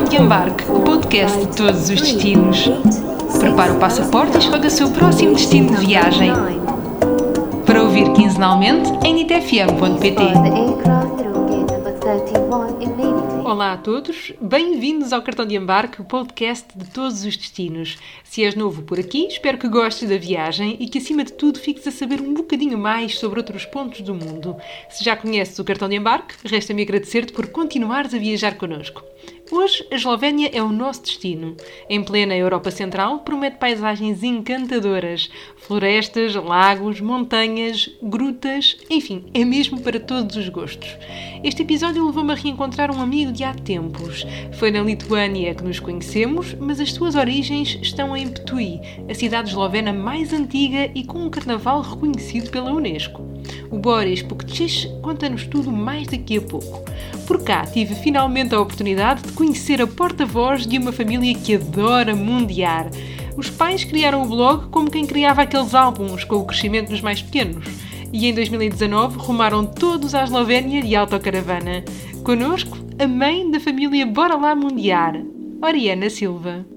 de Embarque, o podcast de todos os destinos. Prepare o passaporte e escolha o seu próximo destino de viagem. Para ouvir quinzenalmente em nitfm.pt. Olá a todos, bem-vindos ao Cartão de Embarque, o podcast de todos os destinos. Se és novo por aqui, espero que gostes da viagem e que, acima de tudo, fiques a saber um bocadinho mais sobre outros pontos do mundo. Se já conheces o Cartão de Embarque, resta-me agradecer-te por continuares a viajar connosco. Hoje, a Eslovénia é o nosso destino. Em plena Europa Central, promete paisagens encantadoras. Florestas, lagos, montanhas, grutas, enfim, é mesmo para todos os gostos. Este episódio levou-me a reencontrar um amigo de há tempos. Foi na Lituânia que nos conhecemos, mas as suas origens estão em Ptuí, a cidade eslovena mais antiga e com um carnaval reconhecido pela Unesco. O Boris Pukčić conta-nos tudo mais daqui a pouco. Por cá tive finalmente a oportunidade de conhecer a porta-voz de uma família que adora mundiar. Os pais criaram o blog como quem criava aqueles álbuns com o crescimento dos mais pequenos. E em 2019 rumaram todos à Eslovénia de autocaravana. Connosco, a mãe da família Bora Lá Mundiar, Oriana Silva.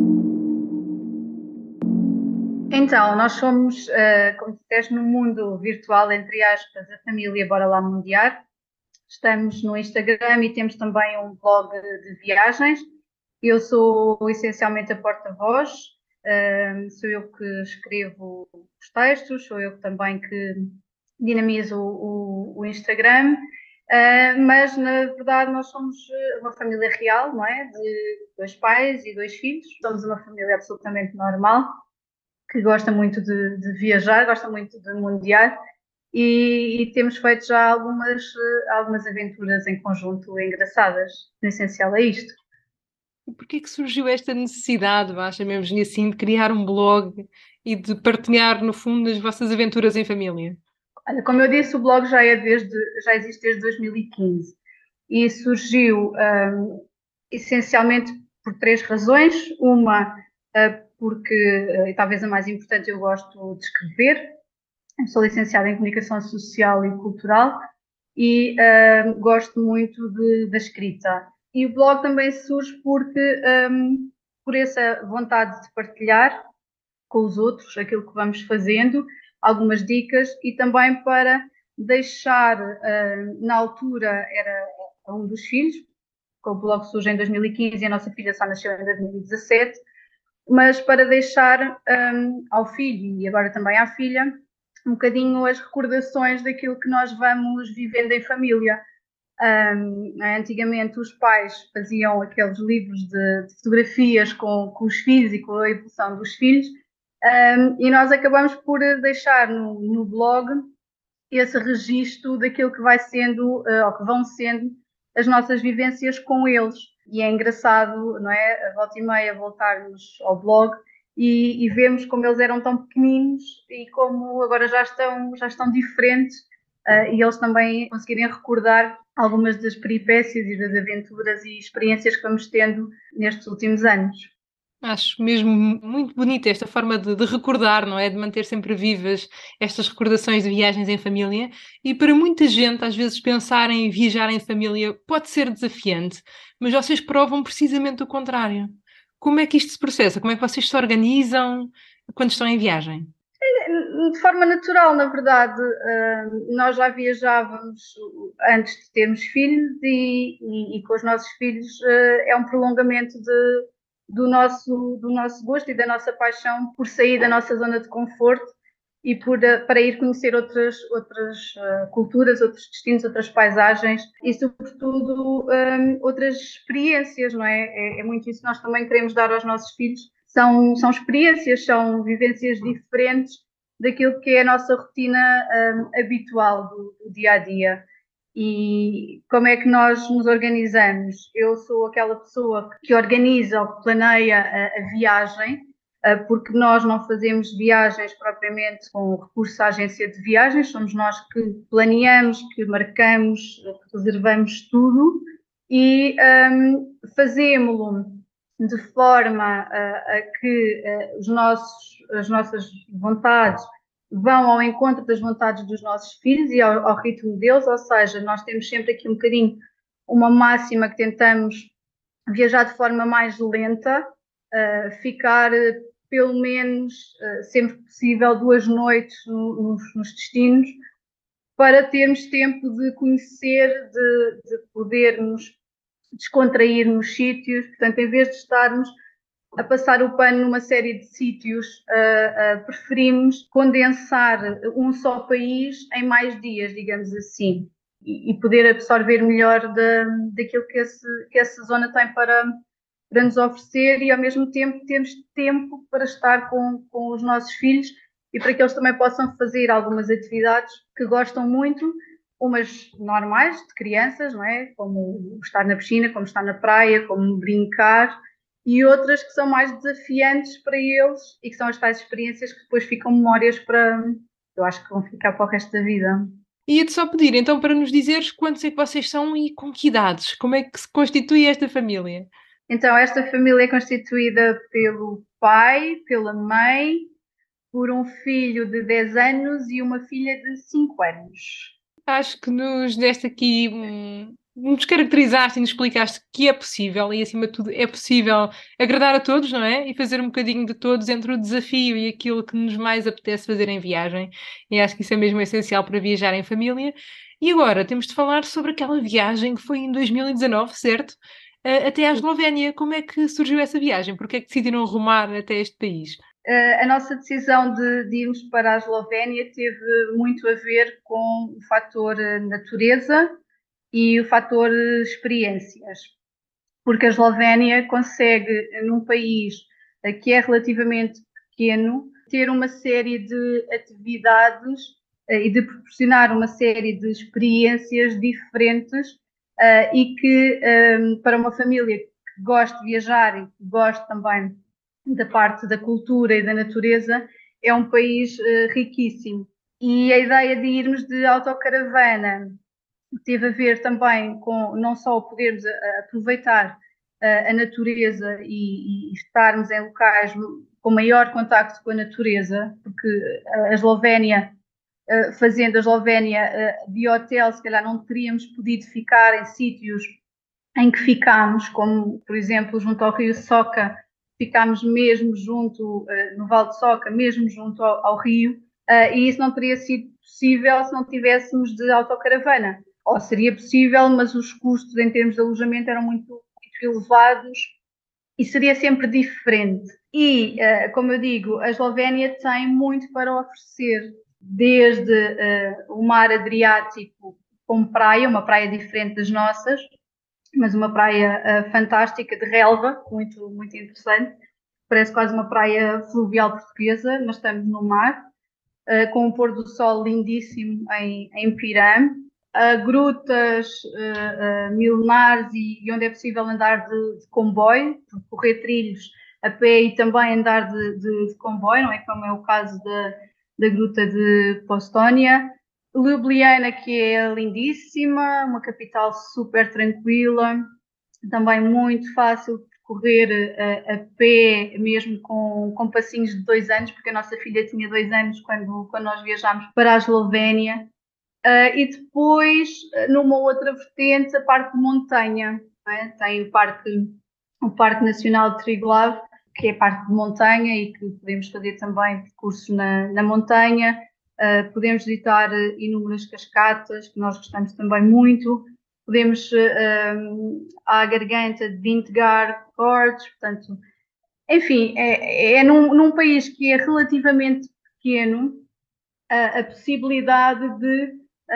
Então, nós somos, como disseste, no mundo virtual, entre aspas, a família Bora Lá Mundiar. Estamos no Instagram e temos também um blog de viagens. Eu sou essencialmente a porta-voz, sou eu que escrevo os textos, sou eu também que dinamizo o Instagram, mas na verdade nós somos uma família real, não é? De 2 pais e 2 filhos. Somos uma família absolutamente normal, que gosta muito de viajar, gosta muito de mundiar e temos feito já algumas aventuras em conjunto engraçadas. No essencial é isto. E porquê que surgiu esta necessidade, chamemos-lhe assim, de criar um blog e de partilhar, no fundo, as vossas aventuras em família? Olha, como eu disse, o blog já existe desde 2015 e surgiu essencialmente por 3 razões. Uma, porque, e talvez a mais importante, eu gosto de escrever. Eu sou licenciada em Comunicação Social e Cultural e gosto muito da escrita. E o blog também surge porque, por essa vontade de partilhar com os outros aquilo que vamos fazendo, algumas dicas e também para deixar, na altura era um dos filhos, o blog surge em 2015 e a nossa filha só nasceu em 2017, mas para deixar ao filho e agora também à filha um bocadinho as recordações daquilo que nós vamos vivendo em família. Antigamente os pais faziam aqueles livros de fotografias com os filhos e com a evolução dos filhos, e nós acabamos por deixar no blog esse registro daquilo que vai sendo, ou que vão sendo as nossas vivências com eles. E é engraçado, não é? A volta e meia voltarmos ao blog e vemos como eles eram tão pequeninos e como agora já estão diferentes, e eles também conseguirem recordar algumas das peripécias e das aventuras e experiências que vamos tendo nestes últimos anos. Acho mesmo muito bonita esta forma de recordar, não é? De manter sempre vivas estas recordações de viagens em família. E para muita gente, às vezes, pensar em viajar em família pode ser desafiante, mas vocês provam precisamente o contrário. Como é que isto se processa? Como é que vocês se organizam quando estão em viagem? De forma natural, na verdade. Nós já viajávamos antes de termos filhos e com os nossos filhos é um prolongamento do nosso gosto e da nossa paixão por sair da nossa zona de conforto e para ir conhecer outras culturas, outros destinos, outras paisagens e, sobretudo, outras experiências, não é? É muito isso que nós também queremos dar aos nossos filhos. São experiências, são vivências diferentes daquilo que é a nossa rotina habitual do dia a dia. E como é que nós nos organizamos? Eu sou aquela pessoa que organiza ou que planeia a viagem, porque nós não fazemos viagens propriamente com recurso à agência de viagens, somos nós que planeamos, que marcamos, que reservamos tudo e fazemos-lo de forma a que as nossas vontades vão ao encontro das vontades dos nossos filhos e ao ritmo deles, ou seja, nós temos sempre aqui um bocadinho uma máxima que tentamos viajar de forma mais lenta, ficar pelo menos, sempre possível, 2 noites nos destinos, para termos tempo de conhecer, de podermos descontrair nos sítios. Portanto, em vez de estarmos a passar o pano numa série de sítios, preferimos condensar um só país em mais dias, digamos assim, e poder absorver melhor daquilo que essa zona tem para nos oferecer, e ao mesmo tempo temos tempo para estar com os nossos filhos e para que eles também possam fazer algumas atividades que gostam muito, umas normais de crianças, não é? Como estar na piscina, como estar na praia, como brincar, e outras que são mais desafiantes para eles e que são as tais experiências que depois ficam memórias para, eu acho que vão ficar para o resto da vida. Ia-te só pedir, então, para nos dizeres quantos é que vocês são e com que idades? Como é que se constitui esta família? Então, esta família é constituída pelo pai, pela mãe, por um filho de 10 anos e uma filha de 5 anos. Acho que nos deste aqui, nos caracterizaste e nos explicaste que é possível e, acima de tudo, é possível agradar a todos, não é? E fazer um bocadinho de todos entre o desafio e aquilo que nos mais apetece fazer em viagem. E acho que isso é mesmo essencial para viajar em família. E agora temos de falar sobre aquela viagem que foi em 2019, certo? Até à Eslovénia. Como é que surgiu essa viagem? Porque é que decidiram rumar até este país? A nossa decisão de irmos para a Eslovénia teve muito a ver com o fator natureza e o fator experiências, porque a Eslovénia consegue, num país que é relativamente pequeno, ter uma série de atividades e de proporcionar uma série de experiências diferentes, e que, para uma família que gosta de viajar e que gosta também da parte da cultura e da natureza, é um país riquíssimo. E a ideia de irmos de autocaravana teve a ver também com não só podermos aproveitar a natureza e estarmos em locais com maior contacto com a natureza, porque a Eslovénia, fazendo a Eslovénia de hotel, se calhar não teríamos podido ficar em sítios em que ficámos, como por exemplo junto ao rio Soca, ficámos mesmo junto, no Vale de Soca, mesmo junto ao rio, e isso não teria sido possível se não tivéssemos de autocaravana. Ou seria possível, mas os custos em termos de alojamento eram muito elevados e seria sempre diferente. E, como eu digo, a Eslovénia tem muito para oferecer, desde o mar Adriático como praia, uma praia diferente das nossas, mas uma praia fantástica, de relva, muito, muito interessante. Parece quase uma praia fluvial portuguesa, mas estamos no mar, com um pôr do sol lindíssimo em Pirã, grutas milenares e onde é possível andar de comboio, percorrer trilhos a pé e também andar de comboio, não é como é o caso da gruta de Postónia. Ljubljana, que é lindíssima, uma capital super tranquila, também muito fácil de percorrer a pé, mesmo com passinhos de 2 anos, porque a nossa filha tinha 2 anos quando nós viajámos para a Eslovénia. E depois, numa outra vertente, a parte de montanha. É? Tem o Parque Nacional de Triglav, que é parte de montanha e que podemos fazer também percursos na montanha. Podemos visitar inúmeras cascatas, que nós gostamos também muito. Podemos à garganta de Vingegaard Gorge, portanto, enfim, é num país que é relativamente pequeno, a possibilidade de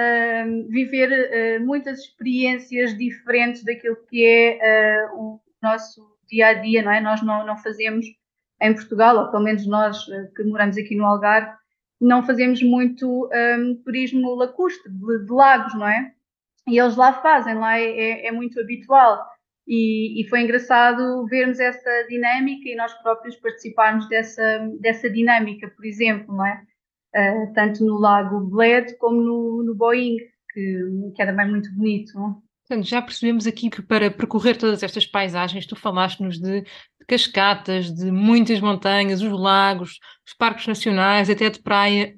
viver muitas experiências diferentes daquilo que é o nosso dia a dia, não é? Nós não fazemos em Portugal, ou pelo menos nós que moramos aqui no Algarve, não fazemos muito turismo lacustre, de lagos, não é? E eles lá fazem, lá é muito habitual. E foi engraçado vermos essa dinâmica e nós próprios participarmos dessa dinâmica, por exemplo, não é? Tanto no Lago Bled como no Boing, que é também muito bonito. Portanto, já percebemos aqui que para percorrer todas estas paisagens, tu falaste-nos de cascatas, de muitas montanhas, os lagos, os parques nacionais, até de praia.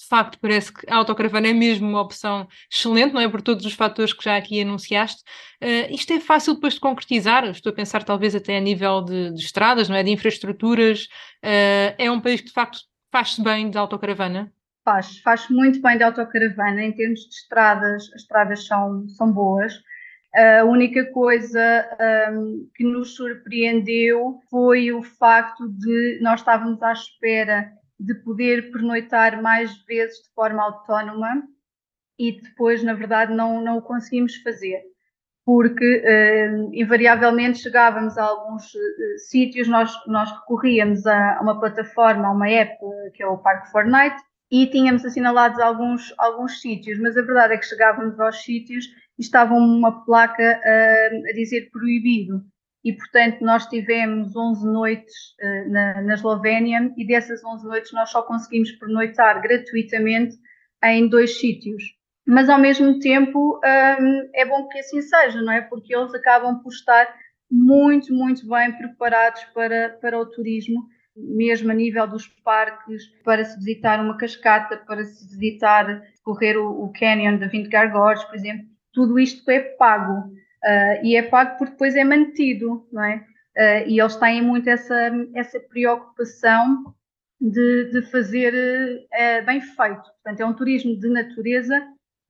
De facto, parece que a autocaravana é mesmo uma opção excelente, não é? Por todos os fatores que já aqui enunciaste. Isto é fácil depois de concretizar, estou a pensar talvez até a nível de estradas, não é? De infraestruturas. É um país que de facto faz-se bem de autocaravana. Faz muito bem de autocaravana, em termos de estradas, as estradas são boas. A única coisa que nos surpreendeu foi o facto de nós estávamos à espera de poder pernoitar mais vezes de forma autónoma e depois, na verdade, não o conseguimos fazer, porque invariavelmente chegávamos a alguns sítios, nós recorríamos a uma plataforma, a uma app, que é o Park4Night, e tínhamos assinalados alguns sítios, mas a verdade é que chegávamos aos sítios e estava uma placa a dizer proibido. E, portanto, nós tivemos 11 noites na Eslovénia e dessas 11 noites nós só conseguimos pernoitar gratuitamente em 2 sítios. Mas, ao mesmo tempo, é bom que assim seja, não é? Porque eles acabam por estar muito, muito bem preparados para o turismo, mesmo a nível dos parques, para se visitar uma cascata, para se visitar, correr o Canyon da 20 Gargores, por exemplo, tudo isto é pago. E é pago porque depois é mantido, não é? E eles têm muito essa preocupação de fazer bem feito. Portanto, é um turismo de natureza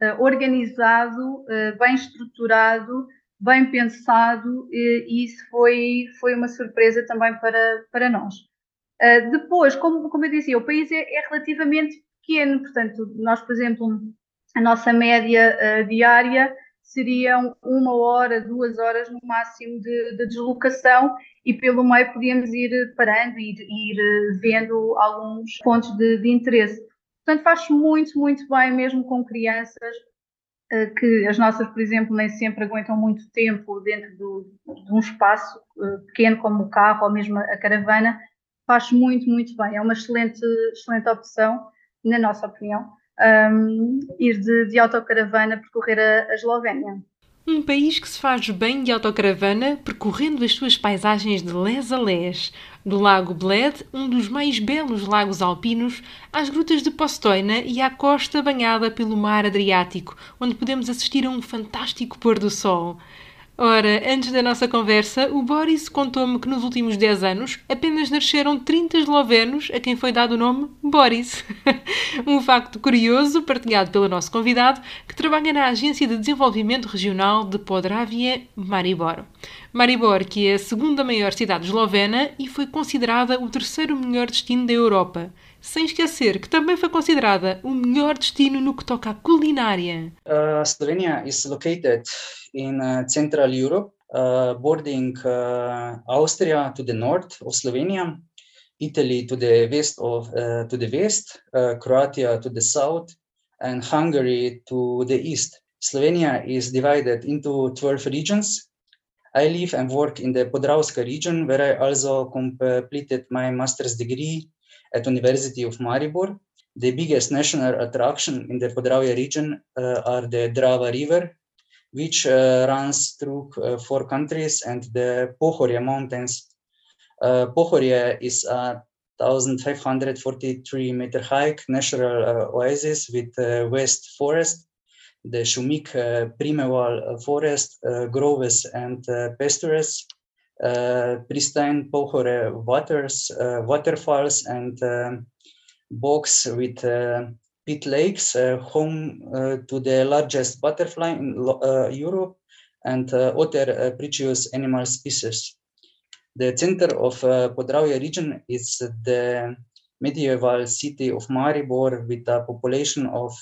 organizado, bem estruturado, bem pensado, e isso foi uma surpresa também para nós. Depois, como eu dizia, o país é relativamente pequeno, portanto, nós, por exemplo, a nossa média diária seriam 1 hora, 2 horas no máximo de deslocação, e pelo meio podíamos ir parando e ir vendo alguns pontos de interesse. Portanto, faz muito, muito bem, mesmo com crianças, que as nossas, por exemplo, nem sempre aguentam muito tempo dentro de um espaço pequeno como o carro ou mesmo a caravana. Faz muito, muito bem. É uma excelente, excelente opção, na nossa opinião, ir de autocaravana percorrer a Eslovénia. Um país que se faz bem de autocaravana percorrendo as suas paisagens de les a les, do Lago Bled, um dos mais belos lagos alpinos, às grutas de Postojna e à costa banhada pelo mar Adriático, onde podemos assistir a um fantástico pôr do sol. Ora, antes da nossa conversa, o Boris contou-me que nos últimos 10 anos apenas nasceram 30 eslovenos a quem foi dado o nome Boris. Um facto curioso partilhado pelo nosso convidado, que trabalha na Agência de Desenvolvimento Regional de Podravie, Maribor. Maribor, que é a segunda maior cidade eslovena e foi considerada o terceiro melhor destino da Europa. Sem esquecer que também foi considerada o melhor destino no que toca à culinária. Slovenia is located in Central Europe, bordering Austria to the north of Slovenia, Italy to the west, Croatia to the south, and Hungary to the east. Slovenia is divided into 12 regions. I live and work in the Podravska region, where I also completed my master's degree at University of Maribor. The biggest national attraction in the Podravia region are the Drava River, which runs through 4 countries, and the Pohorje Mountains. Pohorje is a 1,543-meter high natural oasis with vast forest, the Šumik primeval forest, groves and pastures, pristine Pohorje waterfalls, and bogs with pit lakes, home to the largest butterfly in Europe, and other precious animal species. The center of Podravia region is the medieval city of Maribor with a population of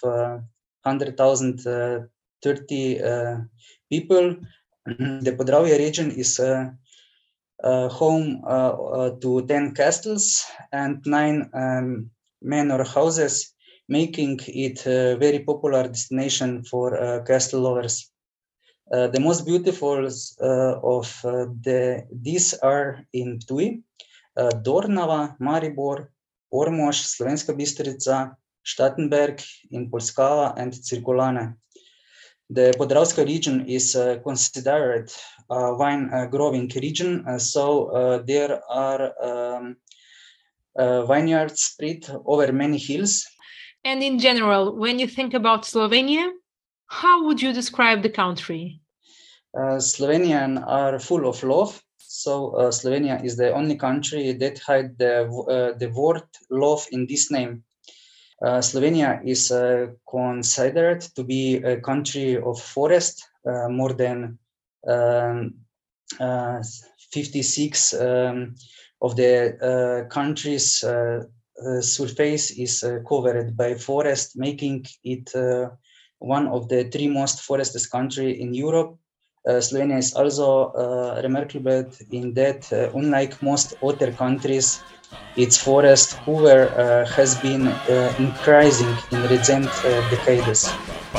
100,030 people. The Podravia region is home to 10 castles and 9 manor houses, making it a very popular destination for castle lovers. The most beautiful of these are in Ptuj, Dornava, Maribor, Ormož, Slovenska Bistrica, Štatenberg, in Polskava, and Cirkulane. The Podravska region is considered a wine-growing region, so there are vineyards spread over many hills. And in general, when you think about Slovenia, how would you describe the country? Slovenians are full of love. So Slovenia is the only country that had the word love in this name. Slovenia is considered to be a country of forest. More than 56 of the country's surface is covered by forest, making it one of the three most forested countries in Europe. Slovenia is also remarkable in that, unlike most other countries, its forest cover has been increasing in recent decades.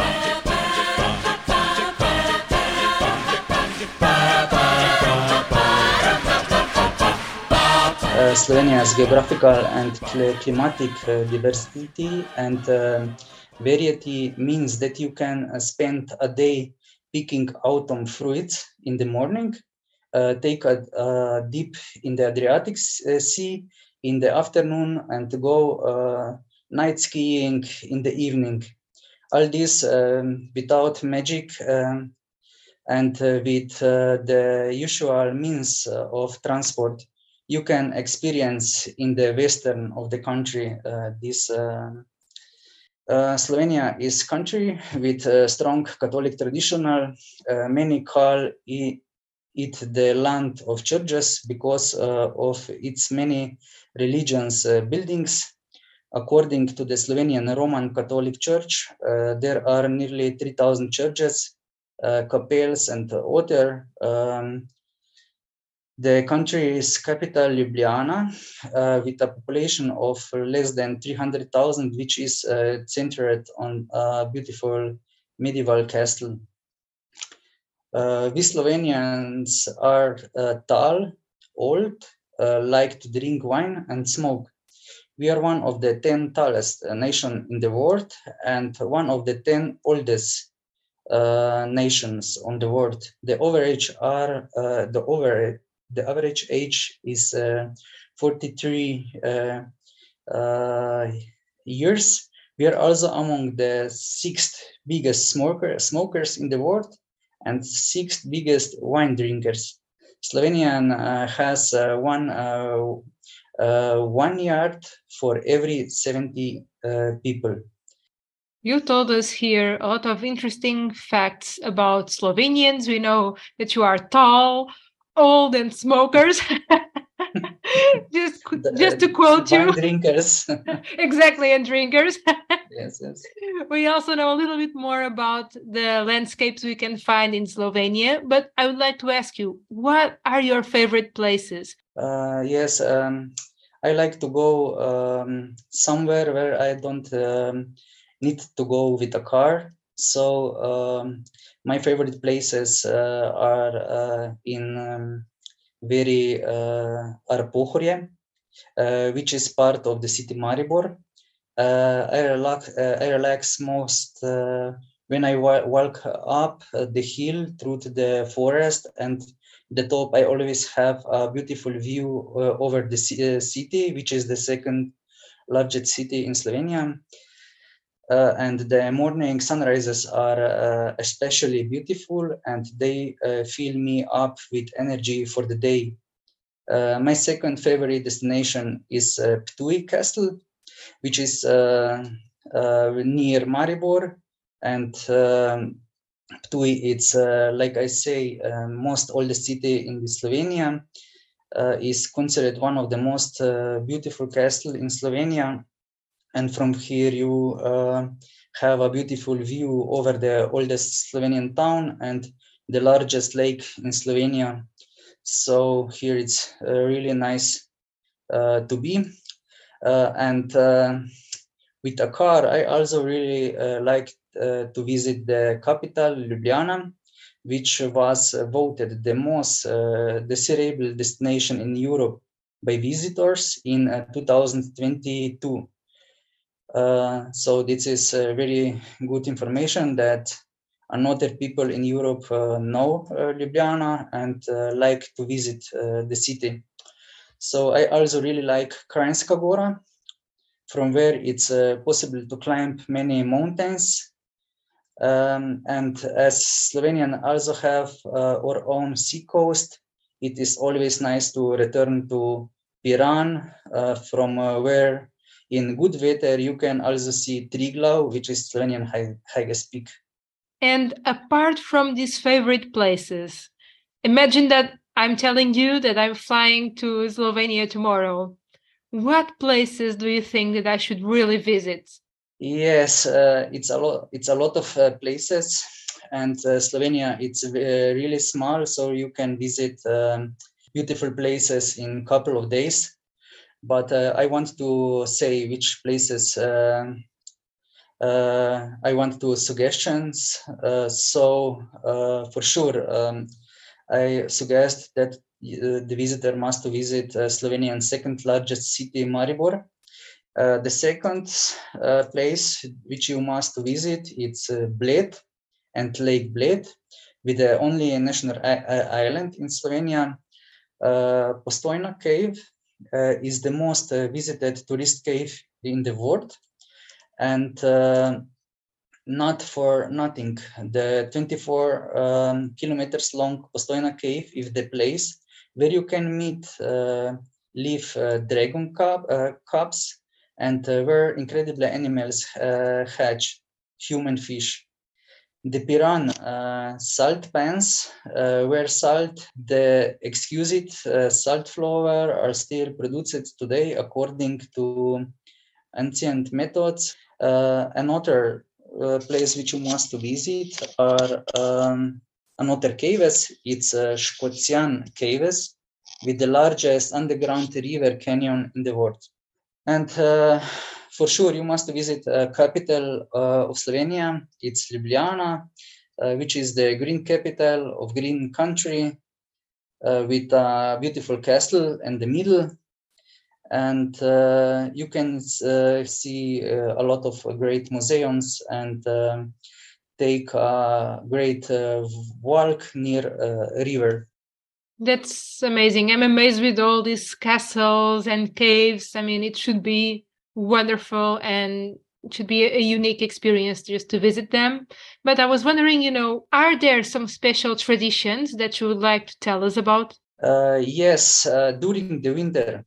Slovenia's geographical and climatic diversity and variety means that you can spend a day picking autumn fruits in the morning, take a dip in the Adriatic Sea in the afternoon, and go night skiing in the evening. All this without magic and with the usual means of transport you can experience in the western of the country. Slovenia is country with a strong Catholic traditional. Many call it the land of churches because of its many religions buildings. According to the Slovenian Roman Catholic Church, there are nearly 3,000 churches, capels, and other. The country's capital, Ljubljana, with a population of less than 300,000, which is centered on a beautiful medieval castle. We Slovenians are tall, old, like to drink wine and smoke. We are one of the 10 tallest nations in the world and one of the 10 oldest nations on the world. The average age is 43 years. We are also among the 6th biggest smokers in the world and 6th biggest wine drinkers. Slovenia has one yard for every 70 people. You told us here a lot of interesting facts about Slovenians. We know that you are tall, old, and smokers. just to quote you. Wine drinkers. Exactly, and drinkers. Yes. We also know a little bit more about the landscapes we can find in Slovenia, but I would like to ask you, what are your favorite places? Yes, I like to go somewhere where I don't need to go with a car. So my favorite places are in very Pohorje, which is part of the city Maribor. I relax most when I walk up the hill through to the forest, and the top I always have a beautiful view over the city, which is the second largest city in Slovenia. And the morning sunrises are especially beautiful, and they fill me up with energy for the day. My second favorite destination is Ptuj Castle, which is near Maribor, and Ptuj, it's like I say, most oldest city in Slovenia, is considered one of the most beautiful castle in Slovenia, and from here you have a beautiful view over the oldest Slovenian town and the largest lake in Slovenia. So here it's really nice to be. And with a car, I also really like to visit the capital, Ljubljana, which was voted the most desirable destination in Europe by visitors in 2022. So this is very good information that another people in Europe know Ljubljana and like to visit the city. So I also really like Kranjska Gora. from where it's possible to climb many mountains. And as Slovenian also have our own sea coast, it is always nice to return to Piran, from where in good weather you can also see Triglav, which is Slovenian highest peak. And apart from these favorite places, imagine that I'm telling you that I'm flying to Slovenia tomorrow. What places do you think that I should really visit? Yes, it's a lot of places, and Slovenia it's really small, so you can visit beautiful places in a couple of days. But I want to say which places I want to suggestions. So for sure, I suggest that the visitor must visit Slovenian second largest city, Maribor. The second place which you must visit, it's Bled and Lake Bled, with the only national island in Slovenia. Postojna cave is the most visited tourist cave in the world, and not for nothing, the 24 kilometers long Postojna cave is the place where you can meet live dragon cubs, and where incredible animals hatch human fish. The Piran salt pans, where salt, the exquisite salt flour are still produced today according to ancient methods. Another place which you must visit are another caves. It's Škocjan caves, with the largest underground river canyon in the world. And for sure, you must visit capital of Slovenia. It's Ljubljana, which is the green capital of green country, with a beautiful castle in the middle. And you can see a lot of great museums and take a great walk near a river. That's amazing. I'm amazed with all these castles and caves. I mean, it should be wonderful and it should be a unique experience just to visit them. But I was wondering, are there some special traditions that you would like to tell us about? Yes, during the winter,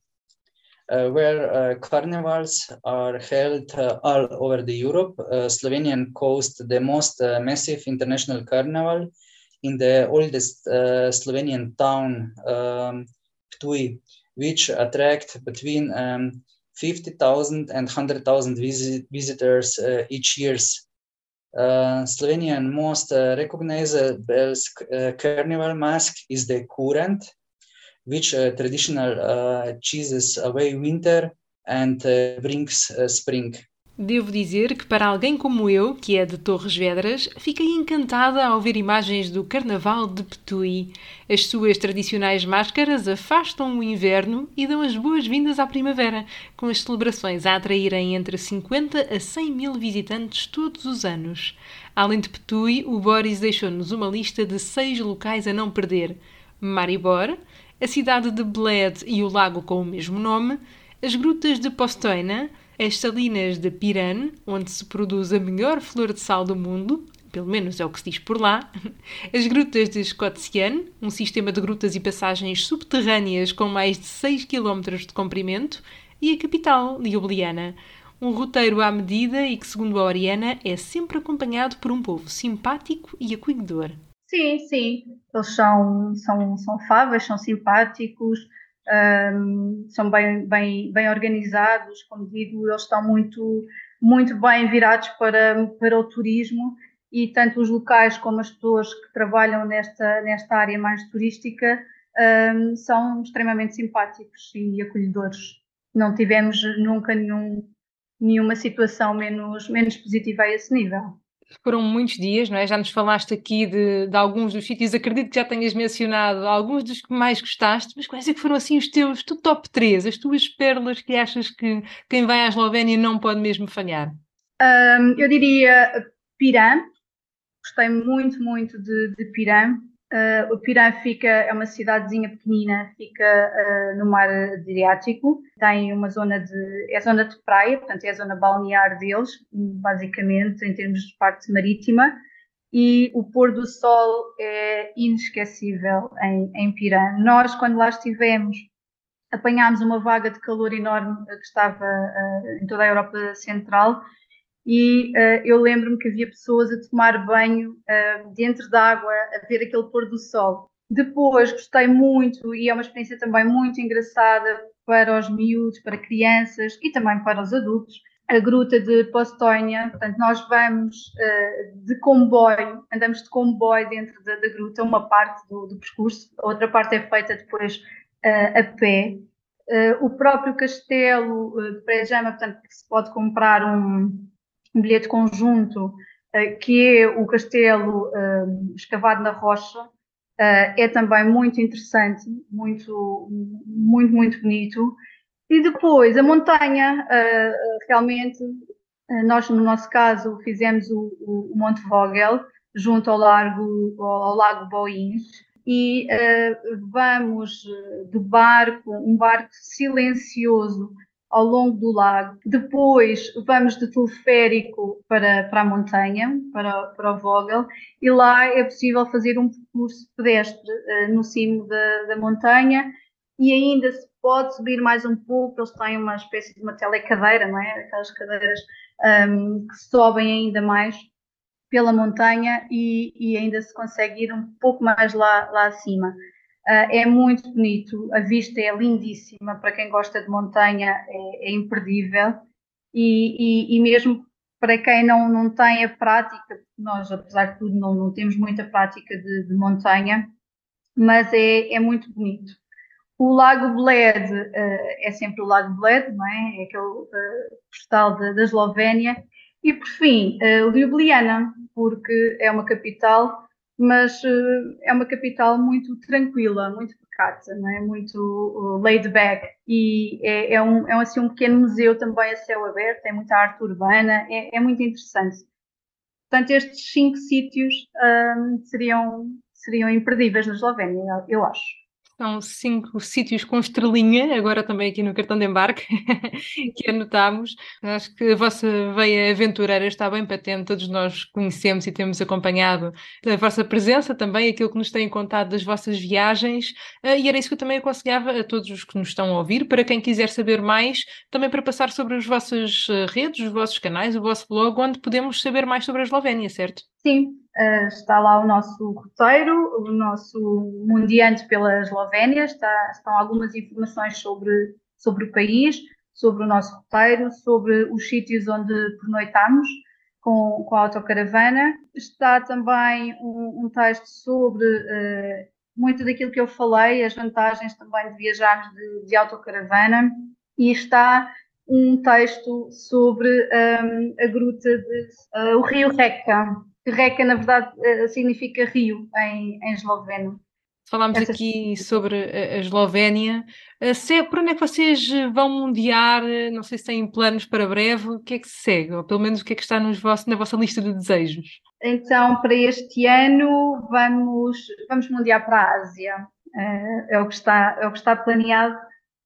where carnivals are held all over the Europe, Slovenian hosts the most massive international carnival in the oldest Slovenian town, Ptuj, which attract between 50,000 and 100,000 visitors each year. Slovenian most recognizable carnival mask is the Kurent, which traditional chases away winter and brings spring. Devo dizer que para alguém como eu, que é de Torres Vedras, fiquei encantada ao ver imagens do Carnaval de Ptuj. As suas tradicionais máscaras afastam o inverno e dão as boas-vindas à primavera, com as celebrações a atraírem entre 50 a 100 mil visitantes todos os anos. Além de Ptuj, o Boris deixou-nos uma lista de 6 locais a não perder: Maribor, a cidade de Bled e o lago com o mesmo nome, as grutas de Postojna, as salinas de Piran, onde se produz a melhor flor de sal do mundo, pelo menos é o que se diz por lá, as grutas de Škocjan, um sistema de grutas e passagens subterrâneas com mais de 6 km de comprimento, e a capital, Ljubljana. Um roteiro à medida e que, segundo a Oriana, é sempre acompanhado por um povo simpático e acolhedor. Sim, sim. Eles são fáveis, são simpáticos, são bem organizados, como digo, eles estão muito, muito bem virados para o turismo, e tanto os locais como as pessoas que trabalham nesta área mais turística são extremamente simpáticos e acolhedores. Não tivemos nunca nenhuma situação menos positiva a esse nível. Foram muitos dias, não é? Já nos falaste aqui de alguns dos sítios, acredito que já tenhas mencionado alguns dos que mais gostaste, mas quais é que foram assim os teus top 3, as tuas pérolas que achas que quem vai à Eslovénia não pode mesmo falhar? Eu diria Piran, gostei muito, muito de Piran. O Pirã é uma cidadezinha pequenina, fica no mar Adriático, tem uma é zona de praia, portanto é a zona balnear deles, basicamente, em termos de parte marítima, e o pôr do sol é inesquecível em Pirã. Nós, quando lá estivemos, apanhámos uma vaga de calor enorme que estava em toda a Europa Central e eu lembro-me que havia pessoas a tomar banho dentro da água, a ver aquele pôr do sol. Depois gostei muito e é uma experiência também muito engraçada para os miúdos, para crianças e também para os adultos. A Gruta de Postónia, portanto, nós vamos de comboio, andamos de comboio dentro da gruta, uma parte do percurso, a outra parte é feita depois a pé. O próprio castelo de Pré-Jama, portanto, que se pode comprar um bilhete conjunto, que é o castelo escavado na rocha, é também muito interessante, muito, muito, muito bonito. E depois a montanha, realmente, nós no nosso caso fizemos o Monte Vogel, junto ao Lago Boins, e vamos de barco, um barco silencioso ao longo do lago. Depois vamos de teleférico para a montanha, para o Vogel, e lá é possível fazer um percurso pedestre no cimo da montanha e ainda se pode subir mais um pouco, eles têm uma espécie de uma telecadeira, não é? Aquelas cadeiras que sobem ainda mais pela montanha e ainda se consegue ir um pouco mais lá acima. É muito bonito, a vista é lindíssima, para quem gosta de montanha é imperdível e mesmo para quem não tem a prática, nós apesar de tudo não temos muita prática de montanha, mas é muito bonito. O Lago Bled é sempre o Lago Bled, não é? É aquele postal da Eslovénia. E, por fim, Ljubljana, porque é uma capital, mas é uma capital muito tranquila, muito pacata, não é? Muito laid back. E assim, um pequeno museu também a céu aberto, tem muita arte urbana, é muito interessante. Portanto, estes 5 sítios seriam imperdíveis na Eslovénia, eu acho. São 5 sítios com estrelinha, agora também aqui no cartão de embarque, que anotámos. Acho que a vossa veia aventureira está bem patente, todos nós conhecemos e temos acompanhado a vossa presença também, aquilo que nos têm contado das vossas viagens, e era isso que eu também aconselhava a todos os que nos estão a ouvir, para quem quiser saber mais, também para passar sobre as vossas redes, os vossos canais, o vosso blog, onde podemos saber mais sobre a Eslovénia, certo? Sim, está lá o nosso roteiro, o nosso mundiante pela Eslovénia, estão algumas informações sobre o país, sobre o nosso roteiro, sobre os sítios onde pernoitamos com a autocaravana. Está também um texto sobre muito daquilo que eu falei, as vantagens também de viajarmos de autocaravana, e está um texto sobre a gruta o rio Reka. Reka, na verdade, significa rio em esloveno. Falámos aqui sobre a Eslovénia. Por onde é que vocês vão mundiar? Não sei se têm planos para breve. O que é que se segue? Ou pelo menos o que é que está na vossa lista de desejos? Então, para este ano, vamos mundiar para a Ásia. É o que está planeado.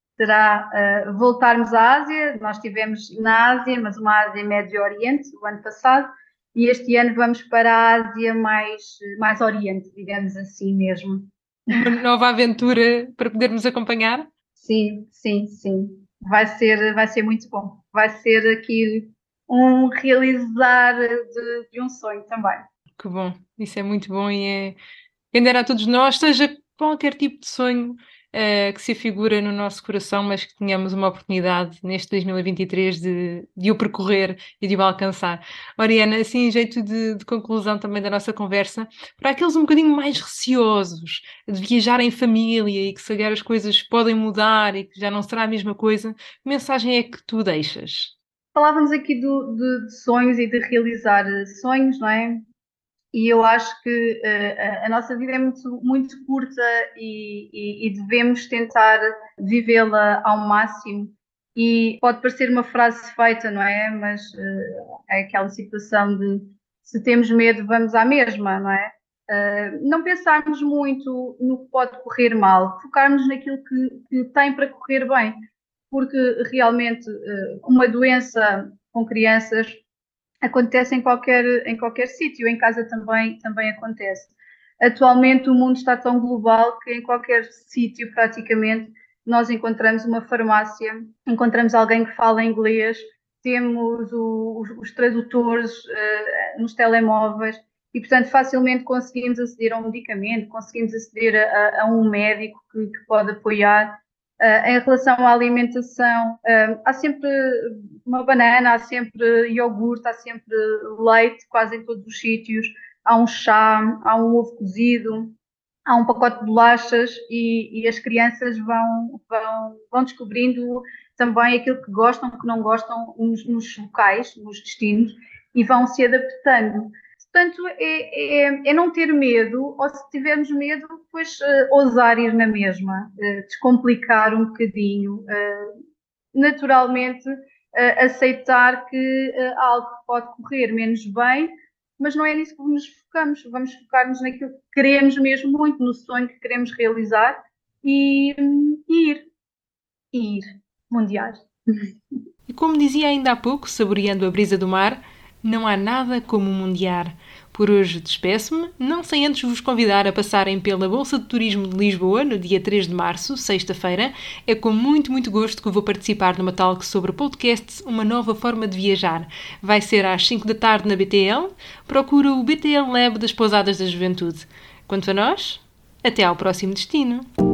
Será voltarmos à Ásia. Nós estivemos na Ásia, mas uma Ásia Médio Oriente, o ano passado. E este ano vamos para a Ásia mais Oriente, digamos assim mesmo. Uma nova aventura para podermos acompanhar? Sim, sim, sim. Vai ser muito bom. Vai ser aqui um realizar de um sonho também. Que bom, isso é muito bom e é quem dera a todos nós, seja qualquer tipo de sonho que se afigura no nosso coração, mas que tenhamos uma oportunidade neste 2023 de o percorrer e de o alcançar. Oriana, assim, em jeito de conclusão também da nossa conversa, para aqueles um bocadinho mais receosos de viajar em família e que se calhar as coisas podem mudar e que já não será a mesma coisa, que mensagem é que tu deixas? Falávamos aqui de sonhos e de realizar sonhos, não é? E eu acho que a nossa vida é muito, muito curta e devemos tentar vivê-la ao máximo. E pode parecer uma frase feita, não é? Mas é aquela situação de se temos medo, vamos à mesma, não é? Não pensarmos muito no que pode correr mal, focarmos naquilo que tem para correr bem, porque realmente uma doença com crianças acontece em qualquer sítio, em casa também acontece. Atualmente o mundo está tão global que em qualquer sítio praticamente nós encontramos uma farmácia, encontramos alguém que fala inglês, temos os tradutores nos telemóveis e, portanto, facilmente conseguimos aceder a um medicamento, conseguimos aceder a um médico que pode apoiar. Em relação à alimentação, há sempre uma banana, há sempre iogurte, há sempre leite, quase em todos os sítios. Há um chá, há um ovo cozido, há um pacote de bolachas e as crianças vão descobrindo também aquilo que gostam, que não gostam nos locais, nos destinos, e vão se adaptando. Portanto, é não ter medo, ou se tivermos medo, depois ousar ir na mesma, descomplicar um bocadinho, naturalmente aceitar que algo pode correr menos bem, mas não é nisso que nos focamos, vamos focar-nos naquilo que queremos mesmo muito, no sonho que queremos realizar e ir, mundiar. E como dizia ainda há pouco, saboreando a brisa do mar, não há nada como mundiar. Por hoje despeço-me, não sem antes vos convidar a passarem pela Bolsa de Turismo de Lisboa no dia 3 de março, sexta-feira. É com muito, muito gosto que vou participar numa talk sobre podcasts, uma nova forma de viajar. Vai ser às 5 da tarde na BTL. Procura o BTL Lab das Pousadas da Juventude. Quanto a nós, até ao próximo destino.